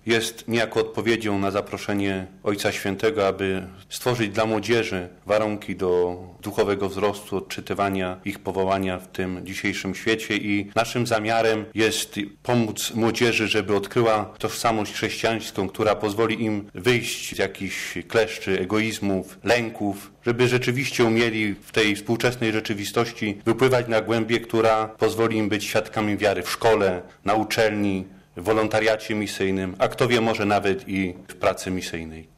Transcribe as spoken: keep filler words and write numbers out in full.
jest niejako odpowiedzią na zaproszenie Ojca Świętego, aby stworzyć dla młodzieży warunki do duchowego wzrostu, odczytywania ich powołania w tym dzisiejszym świecie i naszym zamiarem jest pomóc młodzieży, żeby odkryła tożsamość chrześcijańską, która pozwoli im wyjść z jakichś kleszczy, egoizmów, lęków, żeby rzeczywiście umieli w tej współczesnej rzeczywistości wypływać na głębię, która pozwoli im być świadkami wiary w szkole, na uczelni, w wolontariacie misyjnym, a kto wie, może nawet i w pracy misyjnej.